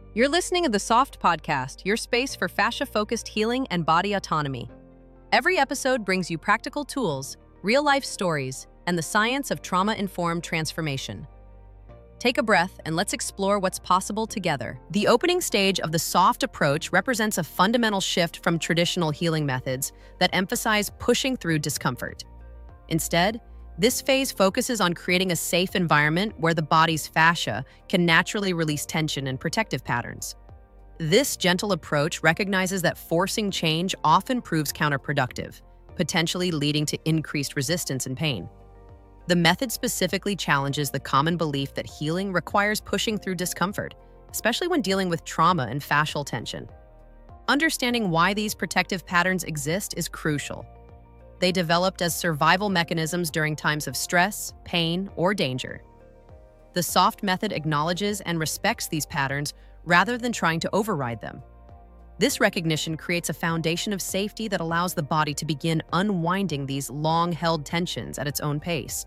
You're listening to the Soft Podcast, your space for fascia-focused healing and body autonomy. Every episode brings you practical tools, real-life stories, and the science of trauma-informed transformation. Take a breath and let's explore what's possible together. The opening stage of the Soft approach represents a fundamental shift from traditional healing methods that emphasize pushing through discomfort. Instead, this phase focuses on creating a safe environment where the body's fascia can naturally release tension and protective patterns. This gentle approach recognizes that forcing change often proves counterproductive, potentially leading to increased resistance and pain. The method specifically challenges the common belief that healing requires pushing through discomfort, especially when dealing with trauma and fascial tension. Understanding why these protective patterns exist is crucial. They developed as survival mechanisms during times of stress, pain, or danger. The Soft method acknowledges and respects these patterns rather than trying to override them. This recognition creates a foundation of safety that allows the body to begin unwinding these long-held tensions at its own pace.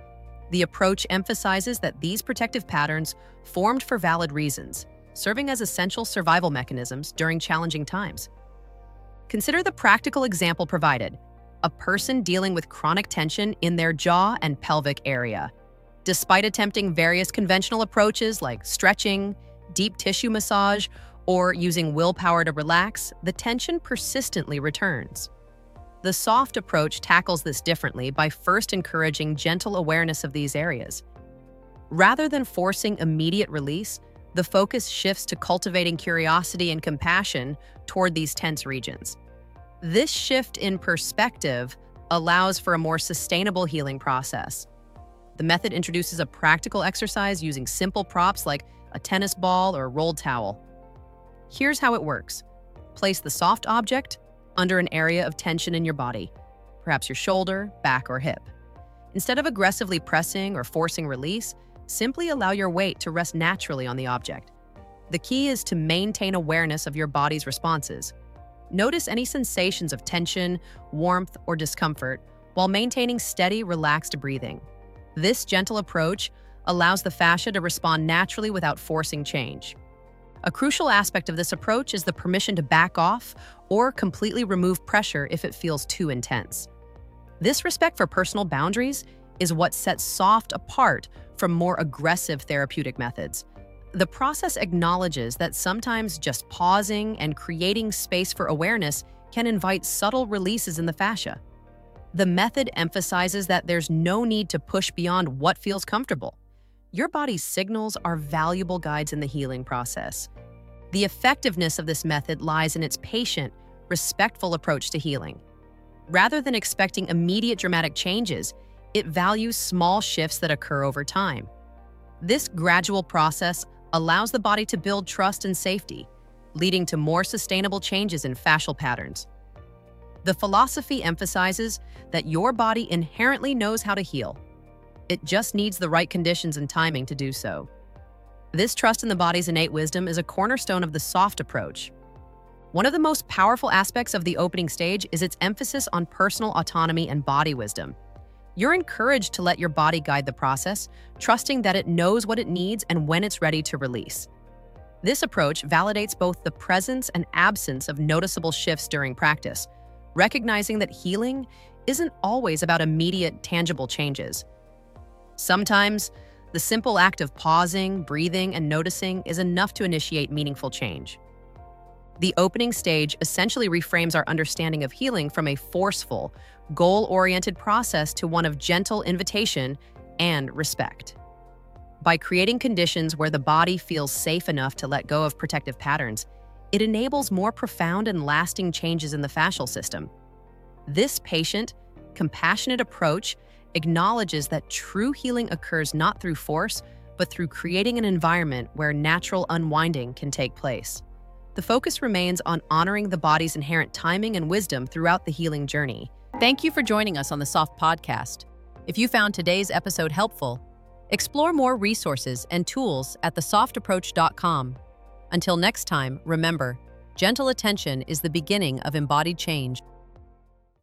The approach emphasizes that these protective patterns formed for valid reasons, serving as essential survival mechanisms during challenging times. Consider the practical example provided: a person dealing with chronic tension in their jaw and pelvic area. Despite attempting various conventional approaches like stretching, deep tissue massage, or using willpower to relax, the tension persistently returns. The Soft approach tackles this differently by first encouraging gentle awareness of these areas. Rather than forcing immediate release, the focus shifts to cultivating curiosity and compassion toward these tense regions. This shift in perspective allows for a more sustainable healing process. The method introduces a practical exercise using simple props like a tennis ball or a rolled towel. Here's how it works. Place the Soft object under an area of tension in your body, perhaps your shoulder, back, or hip. Instead of aggressively pressing or forcing release, simply allow your weight to rest naturally on the object. The key is to maintain awareness of your body's responses. Notice any sensations of tension, warmth, or discomfort while maintaining steady, relaxed breathing. This gentle approach allows the fascia to respond naturally without forcing change. A crucial aspect of this approach is the permission to back off or completely remove pressure if it feels too intense. This respect for personal boundaries is what sets Soft apart from more aggressive therapeutic methods. The process acknowledges that sometimes just pausing and creating space for awareness can invite subtle releases in the fascia. The method emphasizes that there's no need to push beyond what feels comfortable. Your body's signals are valuable guides in the healing process. The effectiveness of this method lies in its patient, respectful approach to healing. Rather than expecting immediate dramatic changes, it values small shifts that occur over time. This gradual process allows the body to build trust and safety, leading to more sustainable changes in fascial patterns. The philosophy emphasizes that your body inherently knows how to heal. It just needs the right conditions and timing to do so. This trust in the body's innate wisdom is a cornerstone of the Soft approach. One of the most powerful aspects of the opening stage is its emphasis on personal autonomy and body wisdom. You're encouraged to let your body guide the process, trusting that it knows what it needs and when it's ready to release. This approach validates both the presence and absence of noticeable shifts during practice, recognizing that healing isn't always about immediate, tangible changes. Sometimes, the simple act of pausing, breathing, and noticing is enough to initiate meaningful change. The opening stage essentially reframes our understanding of healing from a forceful, goal-oriented process to one of gentle invitation and respect. By creating conditions where the body feels safe enough to let go of protective patterns, it enables more profound and lasting changes in the fascial system. This patient, compassionate approach acknowledges that true healing occurs not through force, but through creating an environment where natural unwinding can take place. The focus remains on honoring the body's inherent timing and wisdom throughout the healing journey. Thank you for joining us on the Soft Podcast. If you found today's episode helpful, explore more resources and tools at thesoftapproach.com. Until next time, remember, gentle attention is the beginning of embodied change.